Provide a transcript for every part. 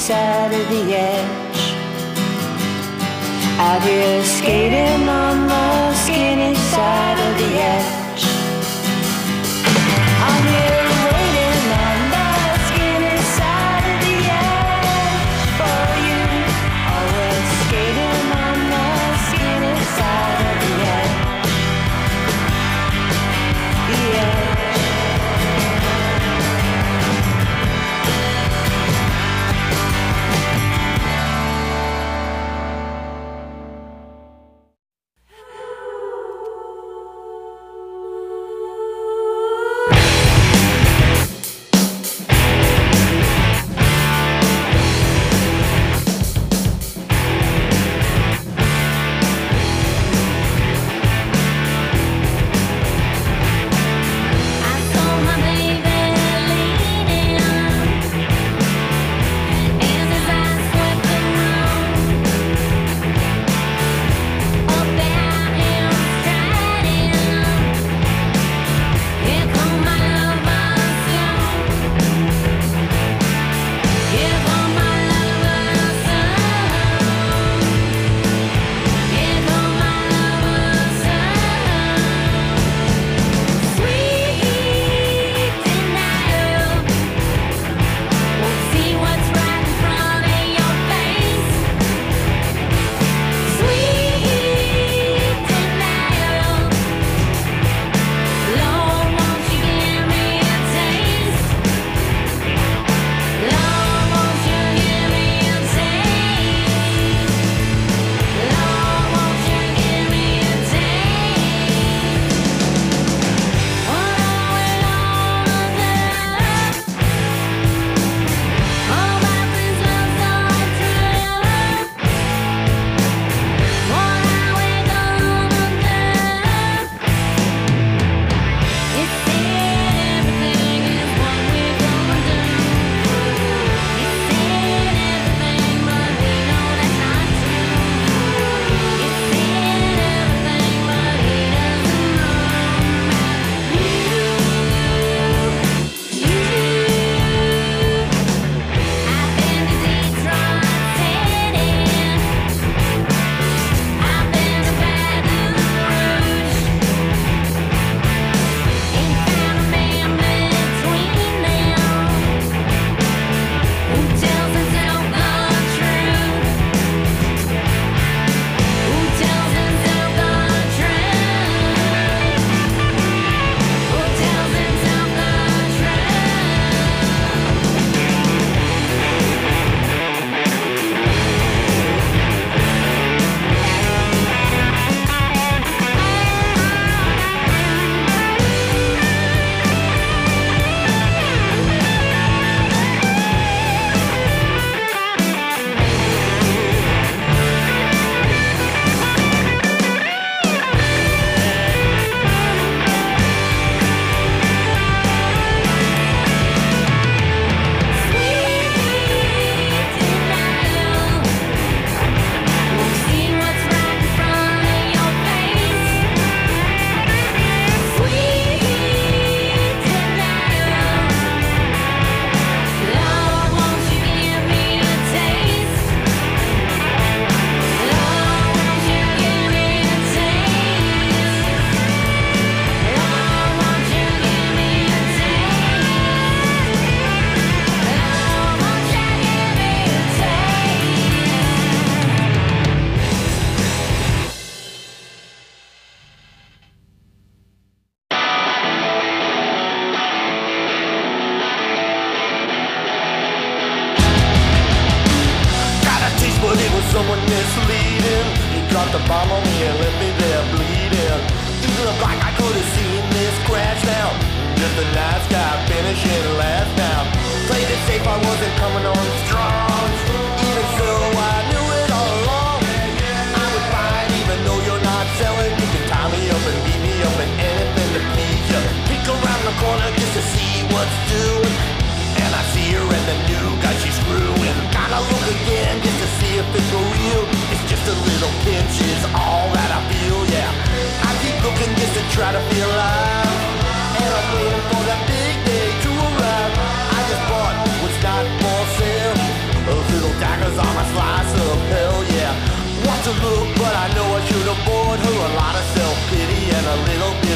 side of the edge. Out here skating on the skinny side of the edge. I'm here waiting on the skinny side of the edge for you. Always skating on the skinny side of the edge. The edge. someone misleading. He dropped a bomb on me and left me there bleeding. It looked like I could have seen this crash now. Just a nice guy finishing last now. Played it safe, I wasn't coming on strong. Even so, I knew it all along. I would fight even though you're not selling. You can tie me up and beat me up and anything to please you. Peek around the corner just to see what's doing. And I see her and the new guy she's screwing. Gotta look again just to see if it's for real. It's just a little pinch is all that I feel, yeah. I keep looking just to try to feel alive. And I'm waiting for that big day to arrive. I just bought what's not for sale.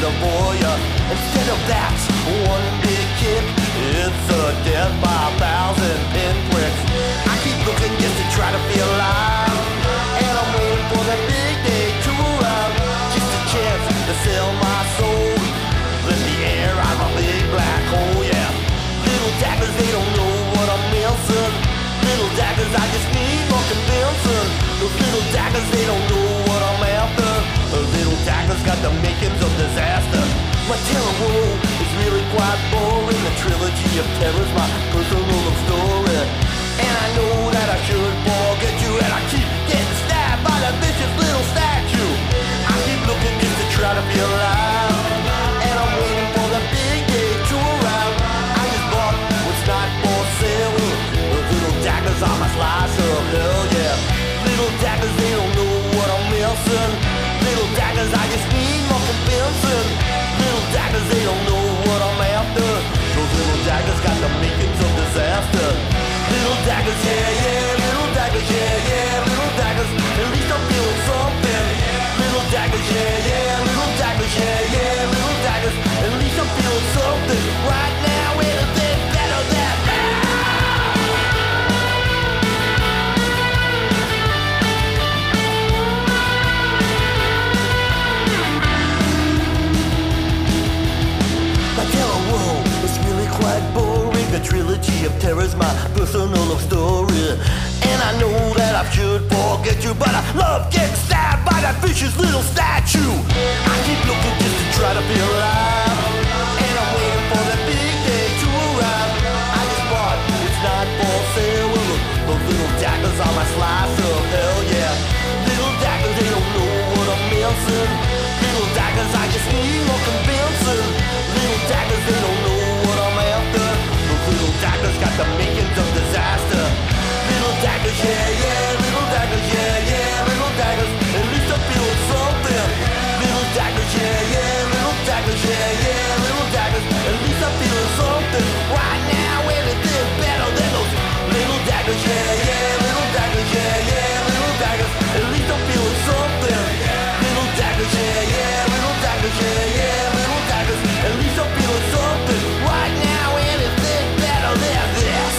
waiting for you. Instead of that, one big kick, it's a death by 1,000 pinpricks. I keep looking just to try to feel alive, and I'm waiting for that big day to arrive. Just a chance to sell my soul, let the air out of a big black hole, yeah. Little daggers, they don't know what I'm missing. Little daggers, I just need more convincing. Those little daggers, they don't know what I'm after. Those little daggers got the makings of disaster. My terror world is really quite boring. The trilogy of terror's my personal love story. And I know that I should forget you, and I keep getting stabbed by that vicious little statue. I keep looking just to try to feel alive, and I'm waiting for the big day to arrive. I just bought what's not for sale. Those little daggers are my slice of hell, yeah. Little daggers, they don't know what I'm missing. Little daggers, I just need more convincing. Little daggers, they don't know what I'm after. Those little daggers got the makings of disaster. Little daggers, yeah, yeah. Little daggers, yeah, yeah. Little daggers, at least I'm feeling something. Little daggers, yeah, yeah. Little daggers, yeah, yeah. Little daggers, at least I'm feeling something. Right now, anything better than that. My terror world is really quite boring. The trilogy of terror's my personal love story. And I know that I should forget you, but I love getting stabbed by that vicious little statue. I keep looking just to try to feel alive, and I'm waiting for that big day to arrive. I just bought it's not for sale. Those little daggers are my slice of hell, yeah. Little daggers, they don't know what I'm missing. Little daggers, I just need more convincing. Little daggers, they don't know what I'm after. Those little daggers got the makings of disaster. Little daggers, yeah, yeah. Little daggers, yeah, yeah. Little daggers, at least I'm feeling something. Little daggers, yeah, yeah. Little daggers, yeah, yeah. Little daggers, at least I'm feeling something. Right now, anything better than those little daggers, yeah, yeah. Little daggers, yeah, yeah. Little daggers, at least I'm feeling something. Little daggers, yeah, yeah. Little daggers, yeah, yeah. Little daggers, at least I'm feeling something. Right now, anything better than this.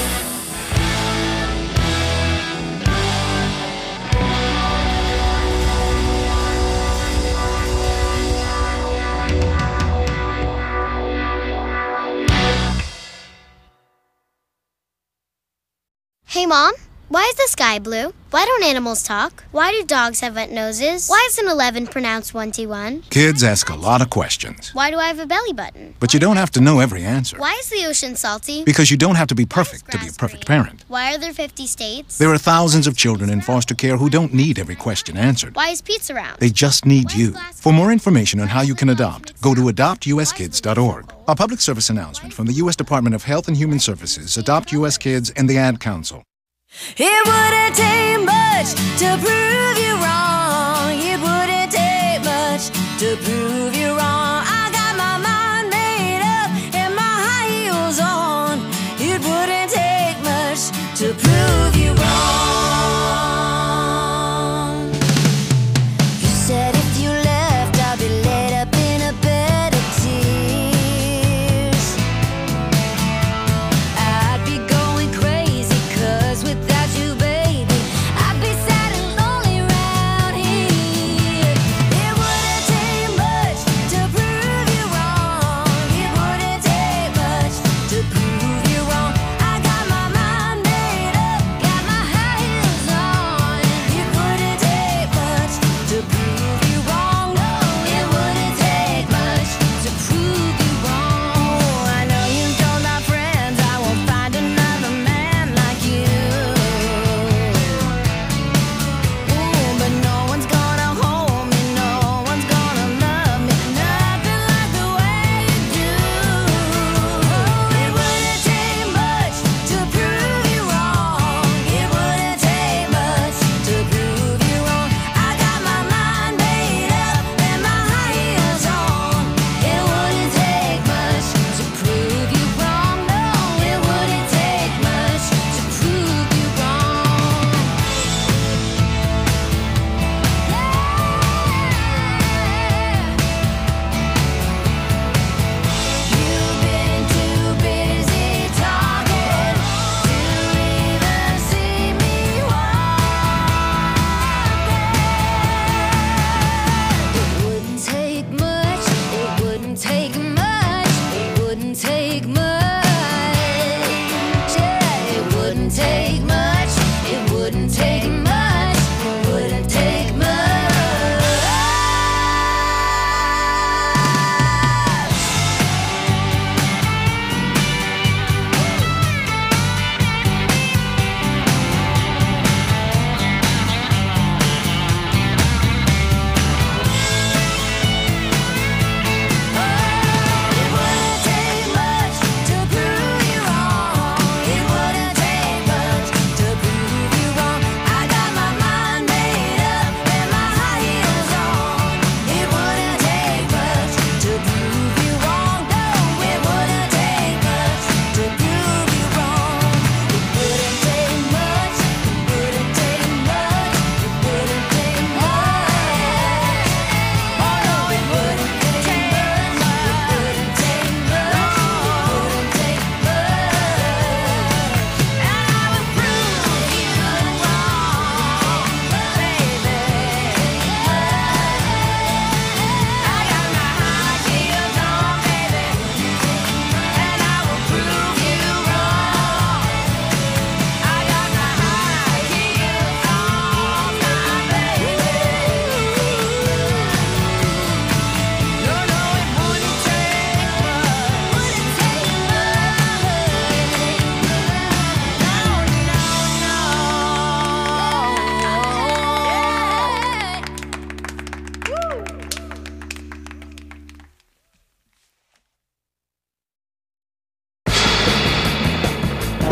Hey, Mom, why is the sky blue? Why don't animals talk? Why do dogs have wet noses? Why is an 11 pronounced 21? Kids ask a lot of questions. Why do I have a belly button? But you don't have to know every answer. Why is the ocean salty? Because you don't have to be perfect to be a perfect parent. Why are there 50 states? There are thousands of children in foster care who don't need every question answered. Why is pizza round? They just need you. For more information on how you can adopt, go to adoptuskids.org. A public service announcement from the U.S. Department of Health and Human Services, Adopt U.S. Kids, and the Ad Council. It wouldn't take much to prove you wrong. It wouldn't take much to prove you wrong. I got my mind made up and my high heels on. It wouldn't take much to prove you wrong. You said if you left, I'd be laid up in a bed of tears. I'd be going crazy, 'cause without you, baby, I'd be sad and lonely round here. It wouldn't take much to prove you wrong. It wouldn't take much to prove you wrong. I got my mind made up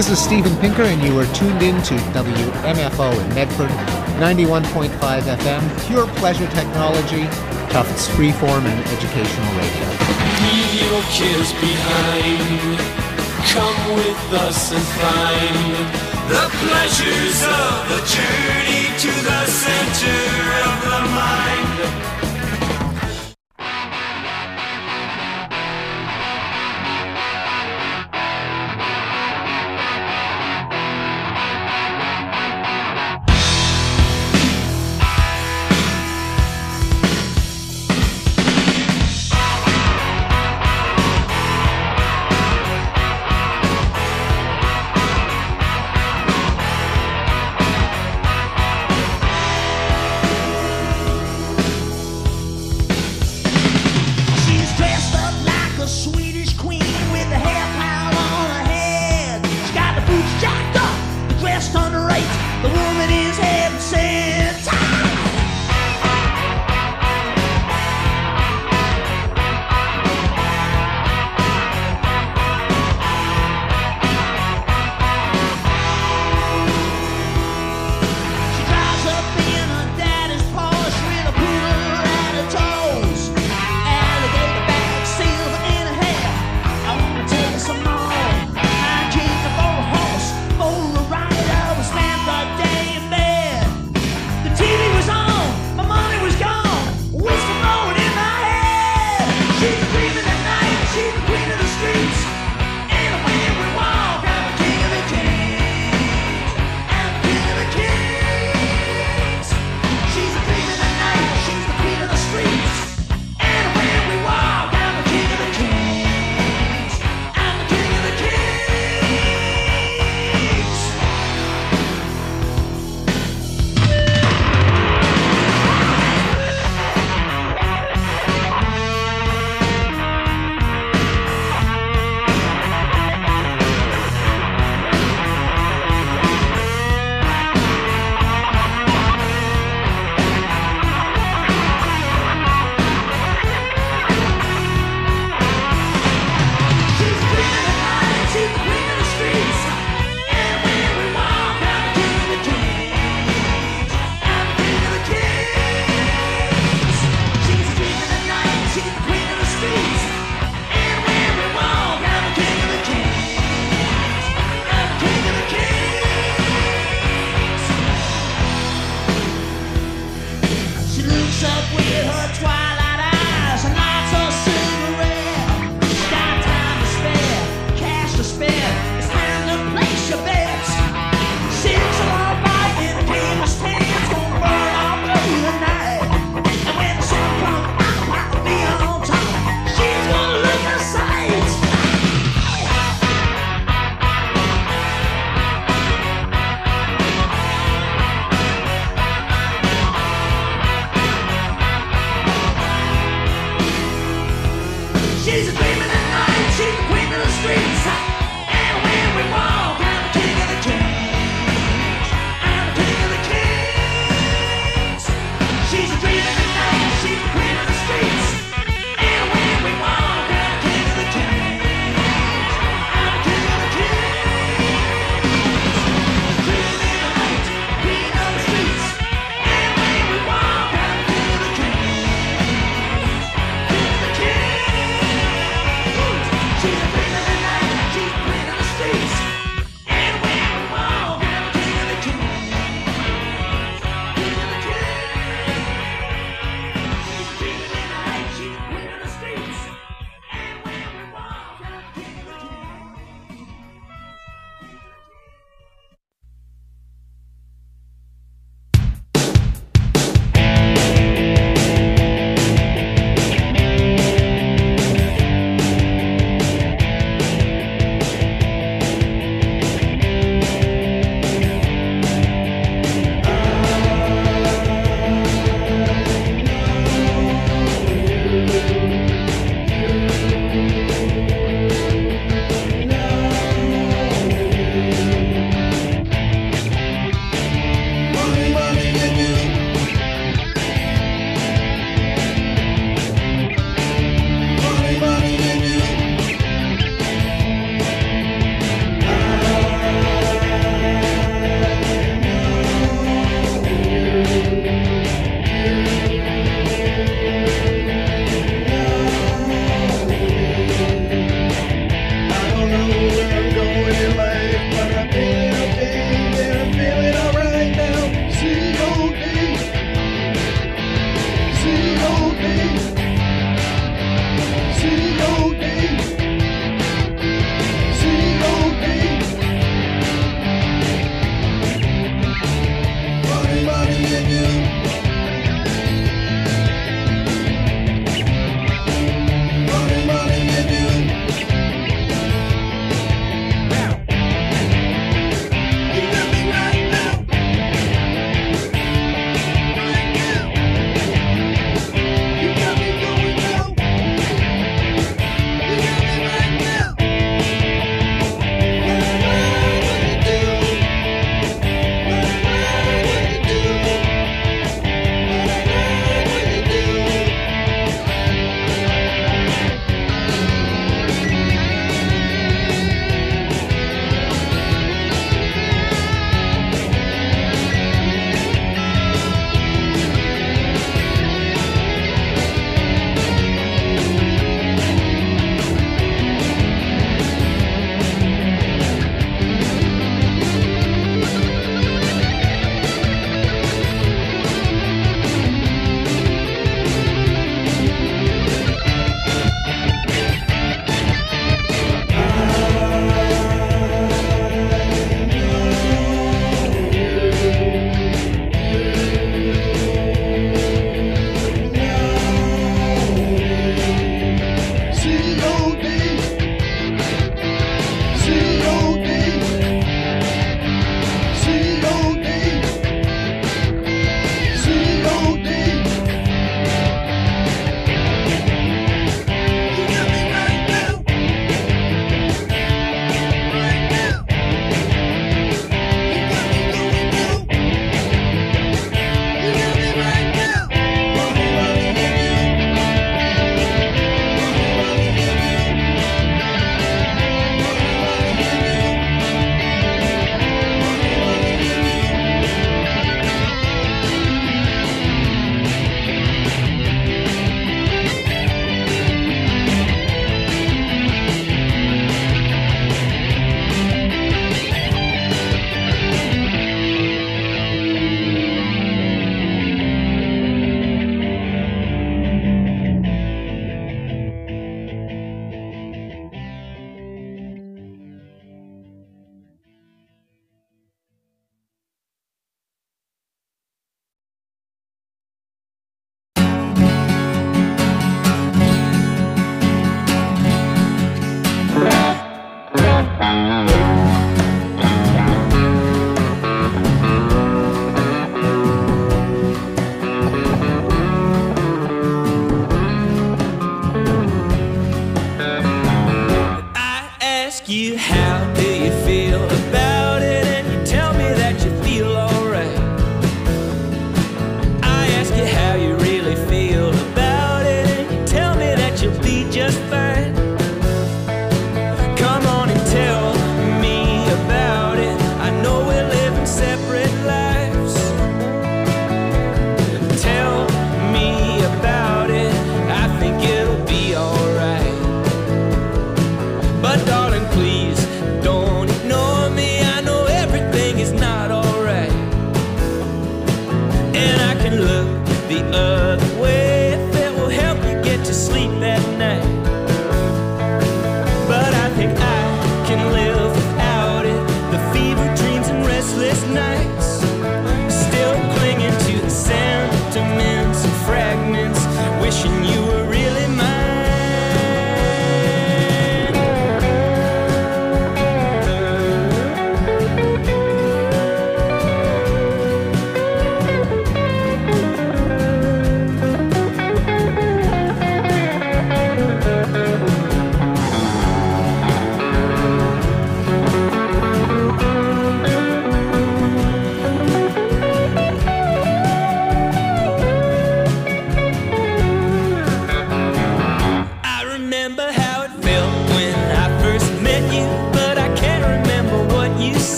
This is Stephen Pinker, and you are tuned in to WMFO in Medford, 91.5 FM, pure pleasure technology, Tufts freeform and educational radio. Leave your cares behind. Come with us and find the pleasures of the journey to the center of the mind.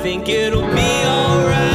think it'll be alright.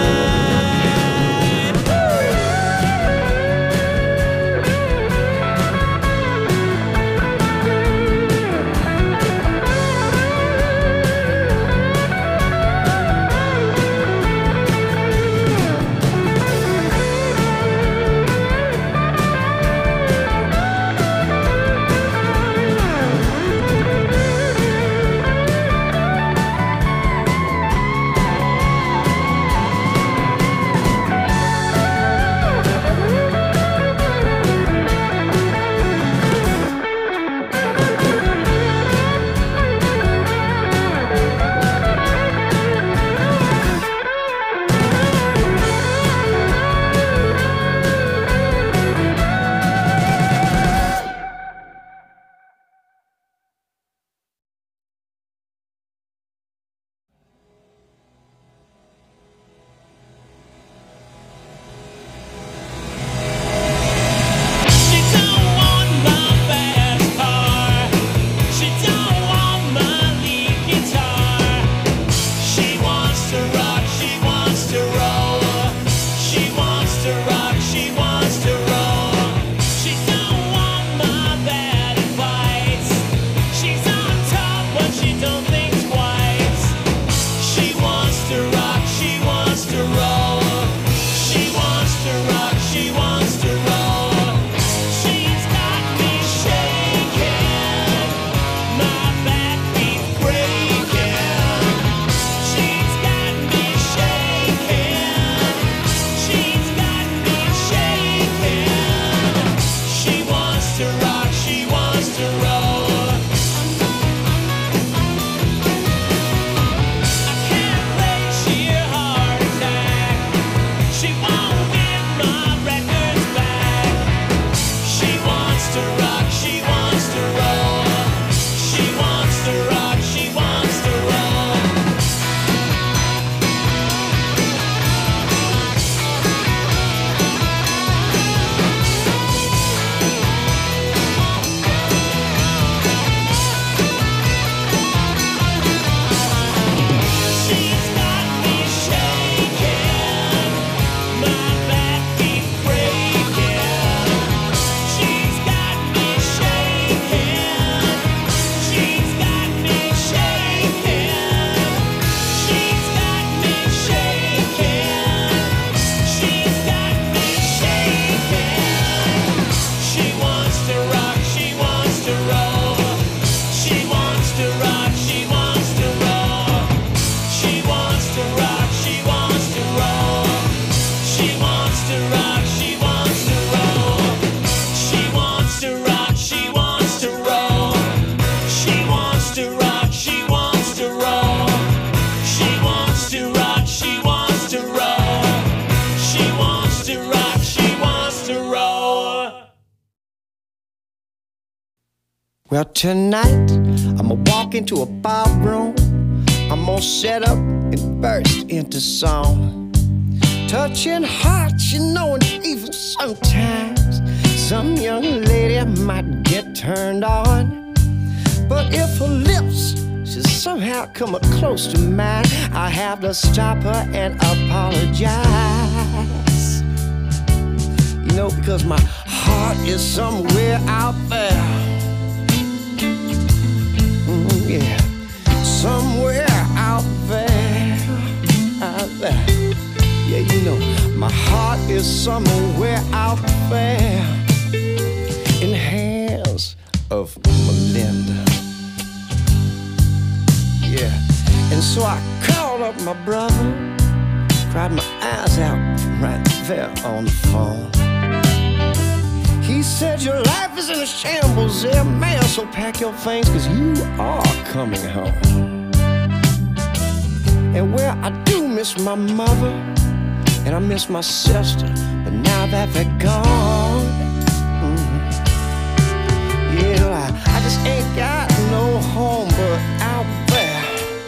Well, tonight, I'ma walk into a ballroom. I'm gonna set up and burst into song. Touching hearts, you know, and even sometimes some young lady might get turned on. But if her lips should somehow come up close to mine, I have to stop her and apologize. You know, because my heart is somewhere out there. Yeah, somewhere out there, out there. Yeah, you know, my heart is somewhere out there in the hands of Melinda. Yeah, and so I called up my brother, cried my eyes out right there on the phone. He said, your life is in a shambles there, man, so pack your things, cause you are coming home. And well, I do miss my mother, and I miss my sister, but now that they're gone, yeah, I just ain't got no home but out there.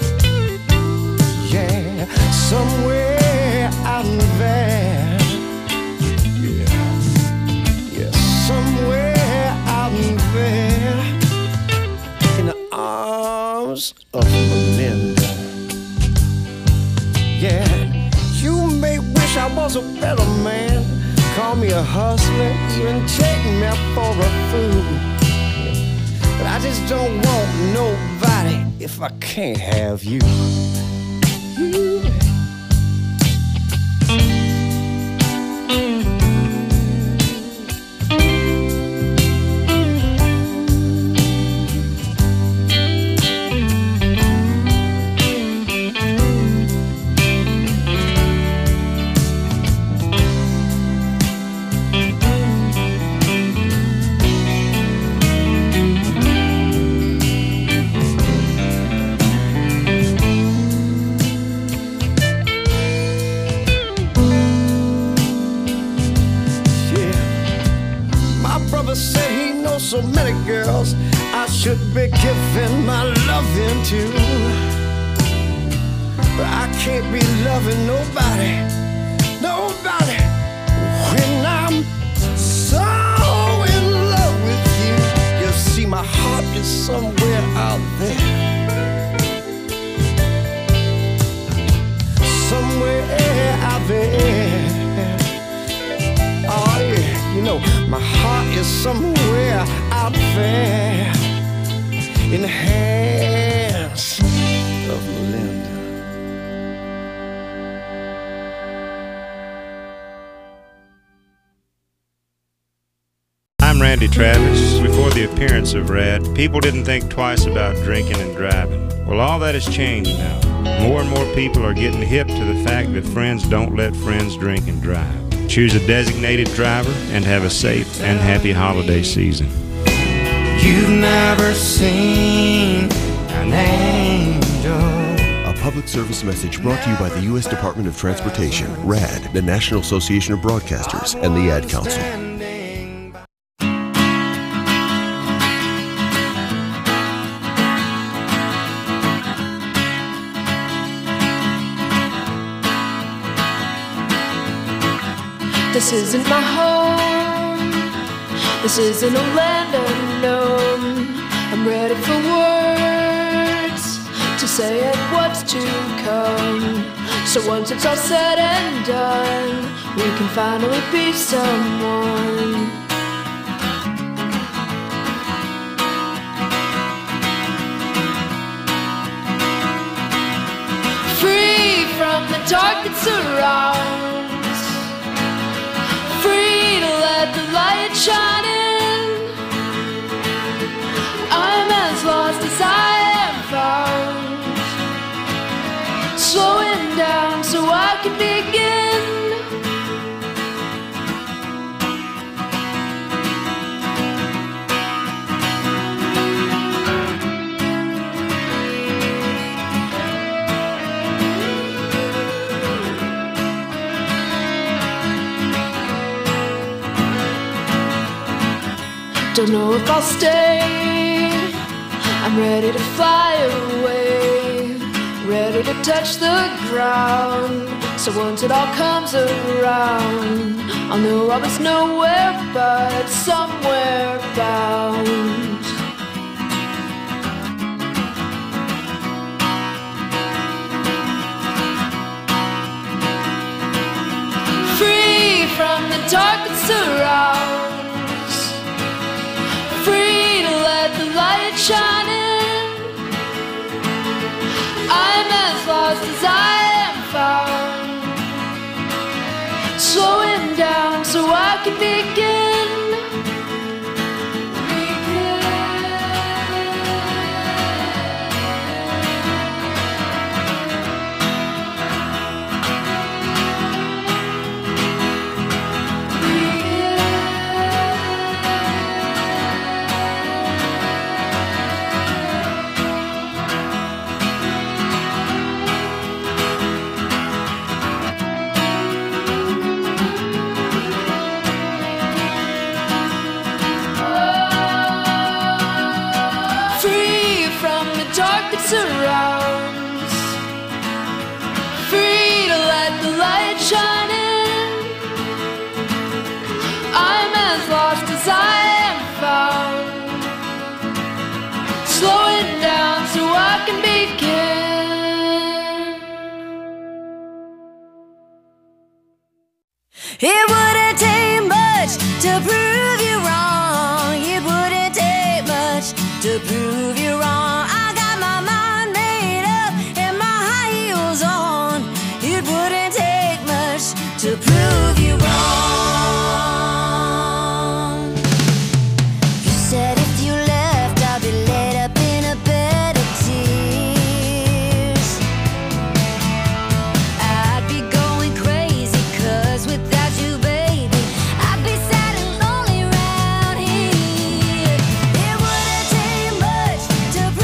Yeah, somewhere out there. Somewhere out there in the arms of Melinda. yeah. You may wish I was a better man, call me a hustler, even take me for a fool. But I just don't want nobody if I can't have you. So many girls I should be giving my loving to, but I can't be loving nobody, nobody when I'm so in love with you. You see, my heart is somewhere out there, somewhere out there. Oh yeah, you know, my heart is somewhere out there in the hands of Linda. I'm Randy Travis. Before the appearance of Rad, people didn't think twice about drinking and driving. Well, all that has changed now. More and more people are getting hip to the fact that friends don't let friends drink and drive. Choose a designated driver and have a safe and happy holiday season. You've never seen an angel. A public service message brought to you by the U.S. Department of Transportation, RAD, the National Association of Broadcasters, and the Ad Council. This isn't my home. This isn't a land unknown. I'm ready for words to say it what's to come. So once it's all said and done, we can finally be someone. Free from the dark that surrounds, free to let the light shine in. I'm as lost as I am found, slowing down so I can begin. Don't know if I'll stay. I'm ready to fly away, ready to touch the ground. So once it all comes around, I'll know I was nowhere but somewhere bound. Free from the dark that surrounds, free to let the light shine in. I'm as lost as I am found, slowing down so I can begin. Surrounds, free to let the light shine in. I'm as lost as I am found, slow it down so I can begin. prove you wrong. I got my mind made up and my high heels on. It wouldn't take much to prove you wrong. You said if you left, I'd be laid up in a bed of tears. I'd be going crazy, 'cause without you, baby, I'd be sad and lonely round here. It wouldn't take much to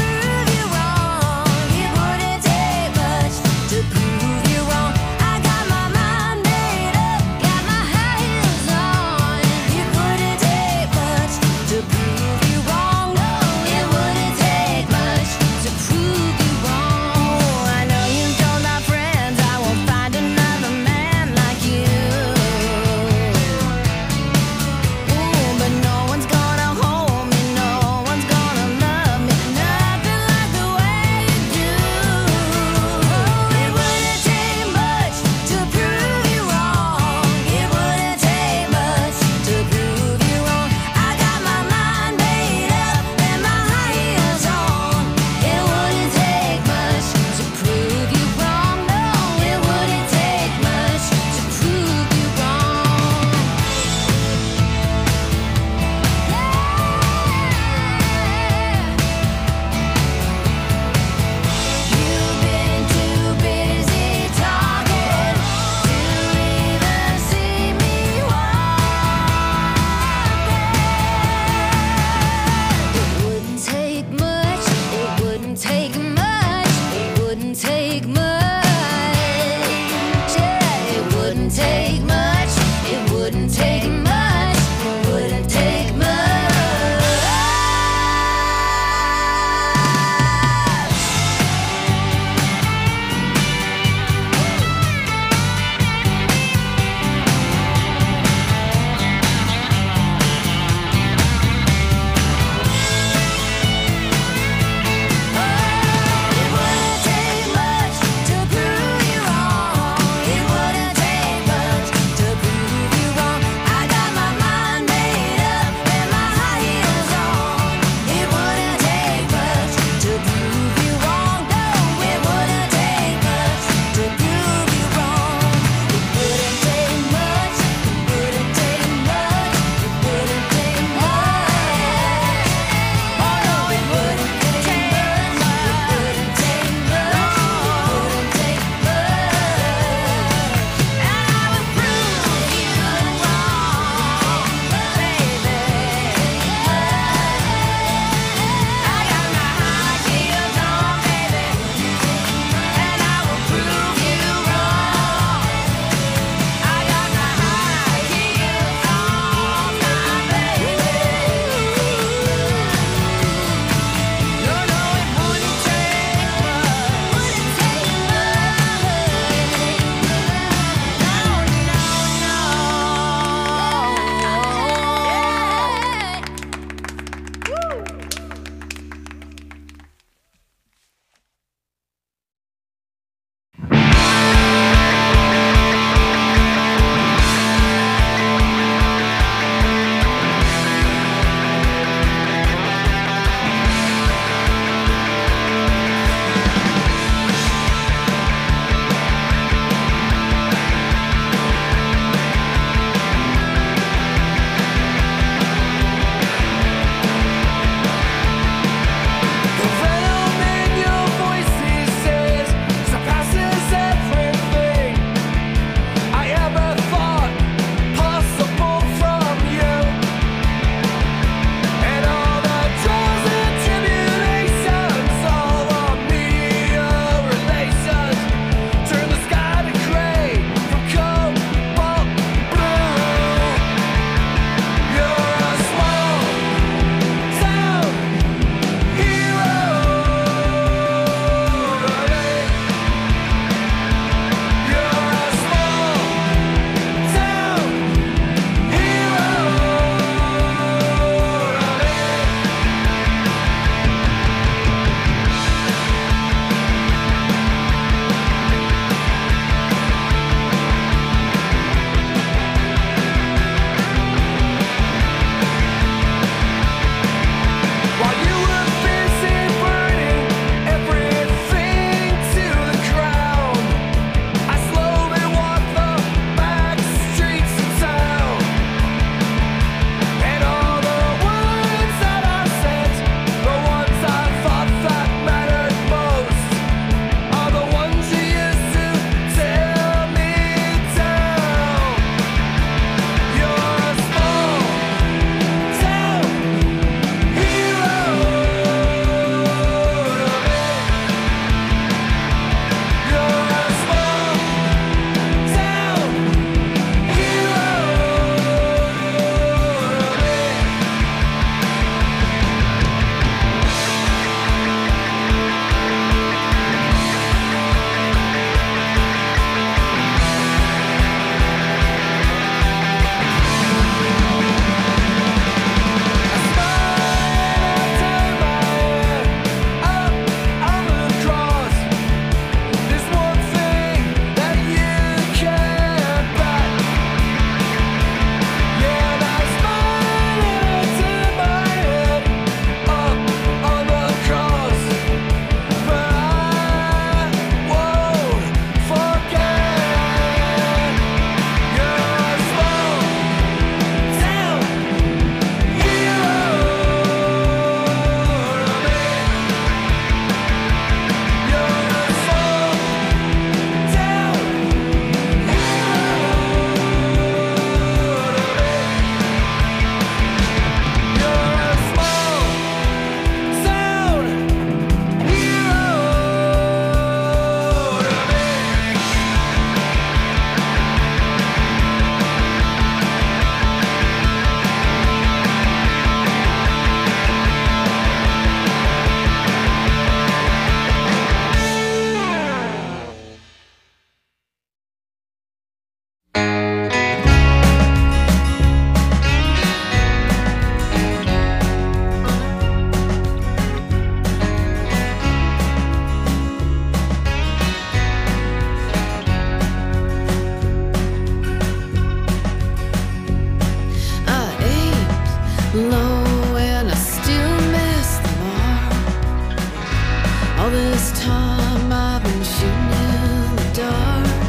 All this time I've been shooting in the dark.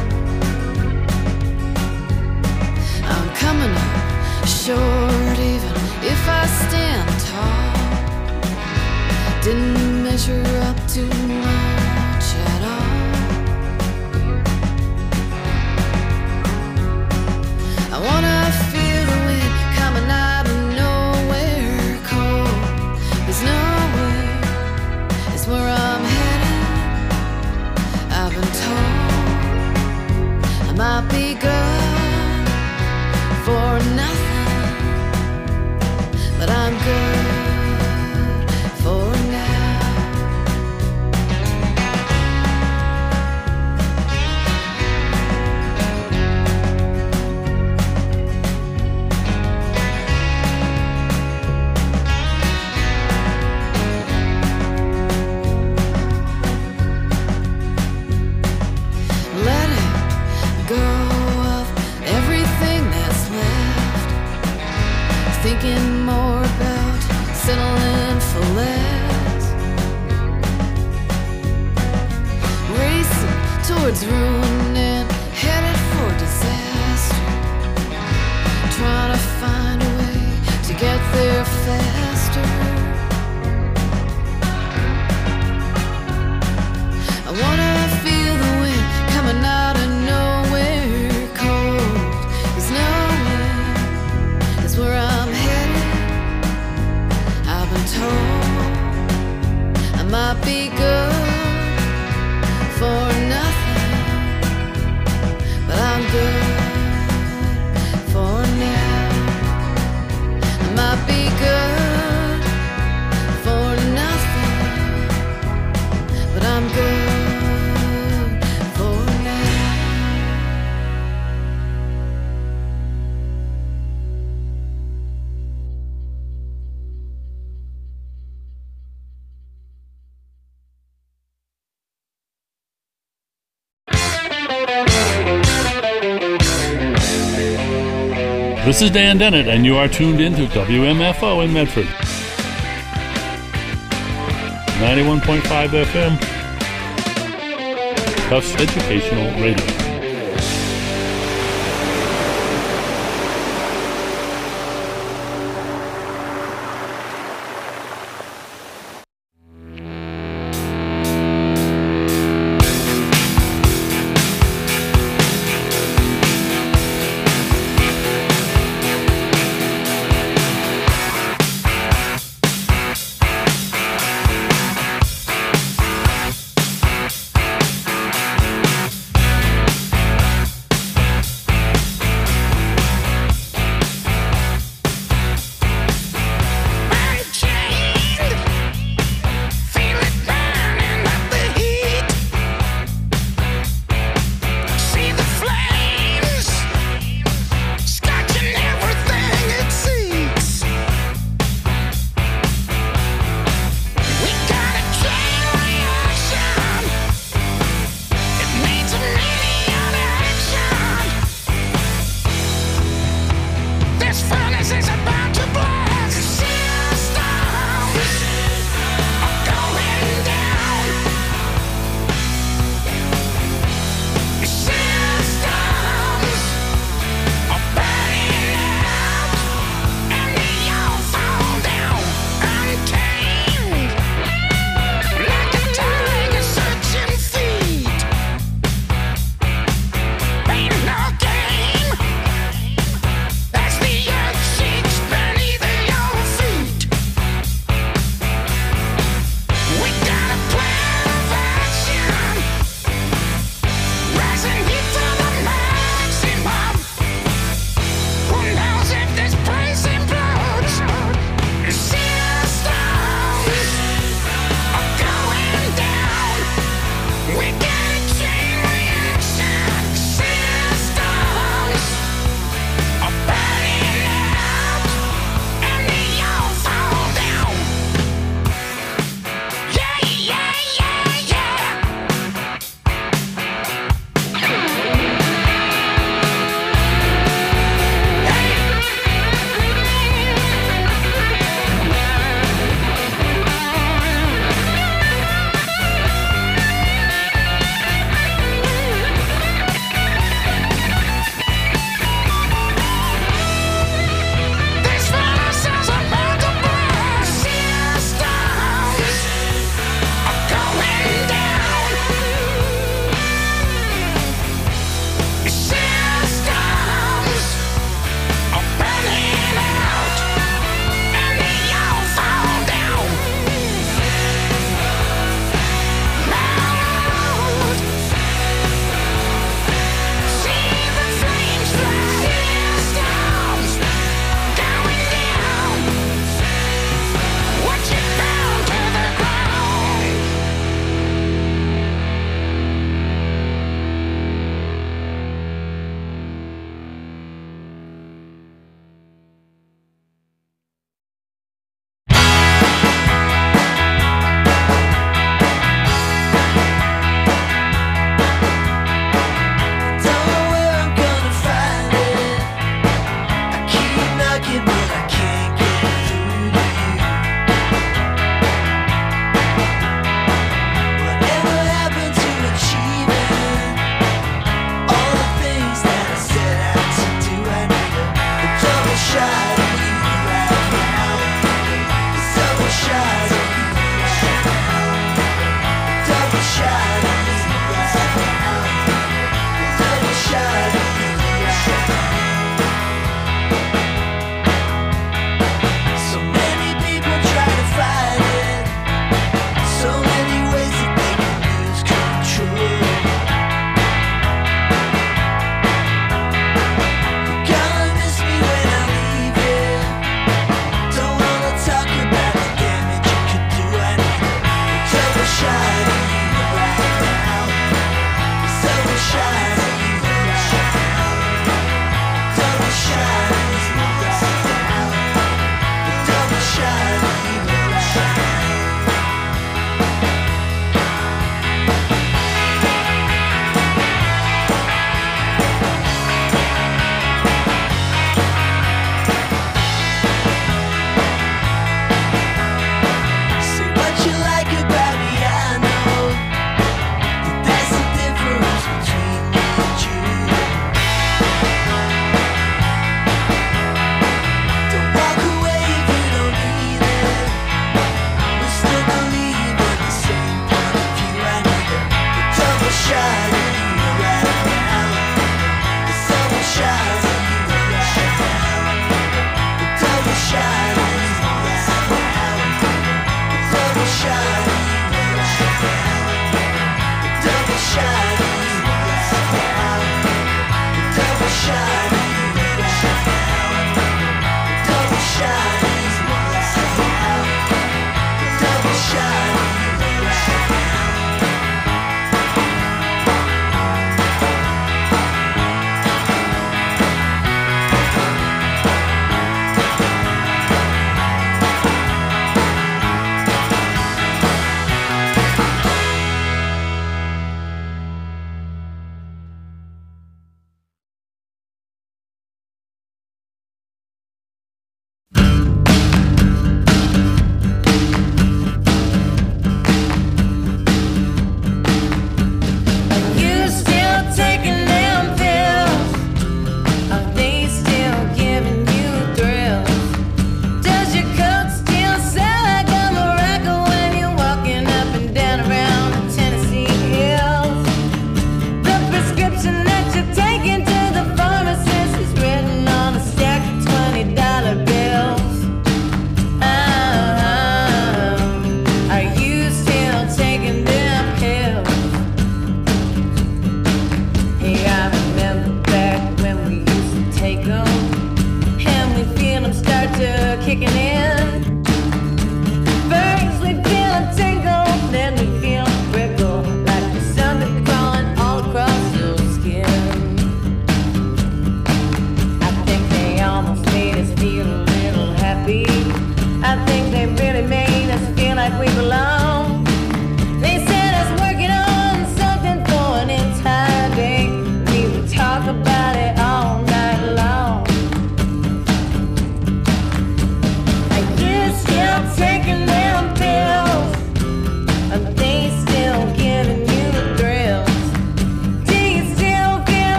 I'm coming up short even if I stand tall. Didn't measure up to much at all. I wanna feel the wind coming out of nowhere cold. There's nowhere, it's where I'm headed. I've been told I might be good for nothing, but I'm good for now. Let it go of everything that's left. Thinking more about settling for less. Racing towards ruin and headed for disaster. Trying to find a way to get there faster. I wanna feel the wind coming out of nowhere cold. There's nowhere, that's where I'm headed. I've been told I might be good for nothing, but I'm good for now. I might be good for nothing, but I'm good for now. This is Dan Dennett, and you are tuned in to WMFO in Medford. 91.5 FM, Tufts Educational Radio.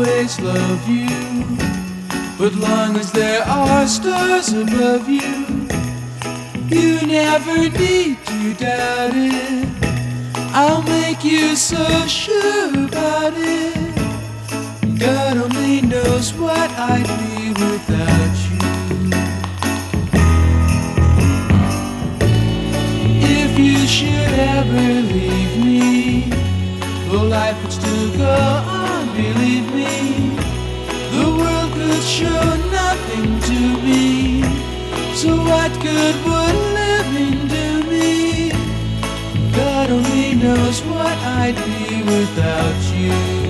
always love you, but long as there are stars above you, you never need to doubt it. I'll make you so sure about it. God only knows what I'd be without you. If you should ever leave me, the life would still go on, believe me. The world could show nothing to me, so what good would living do me? God only knows what I'd be without you.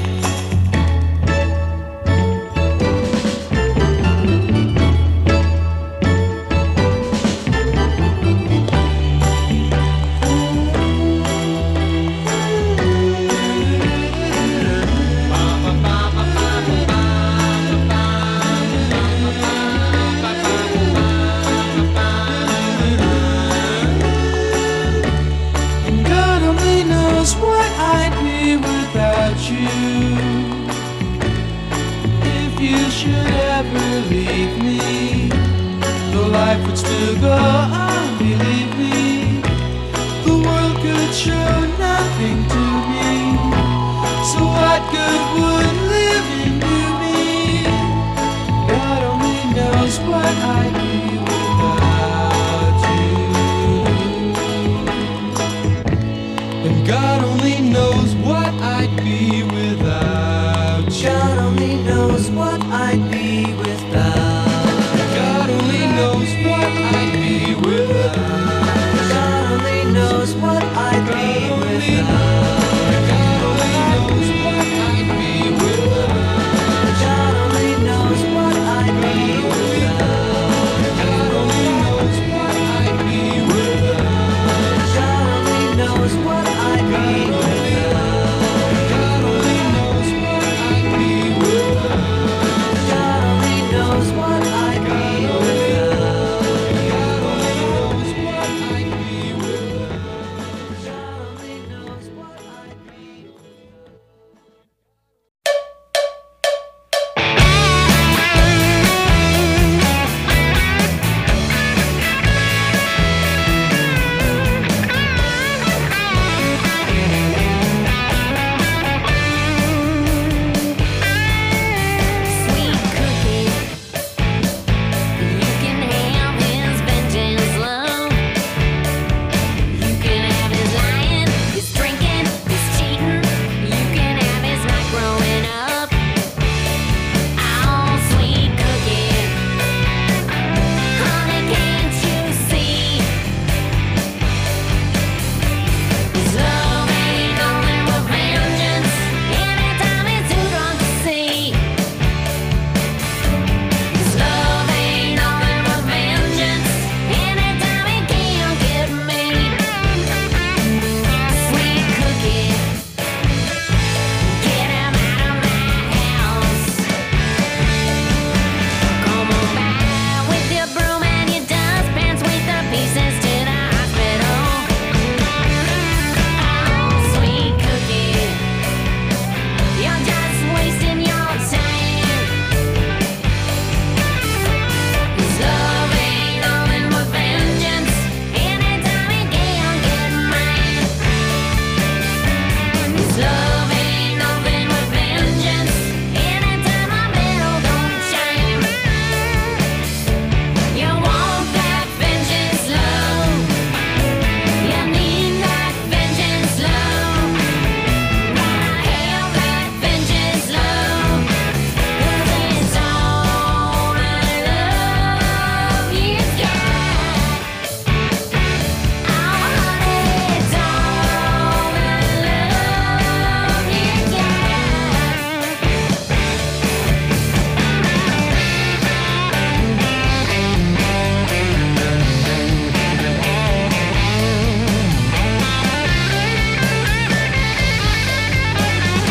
Leave me, the life would still go on, believe me. The world could show nothing to me, so what good would living do me? God only knows what I'd be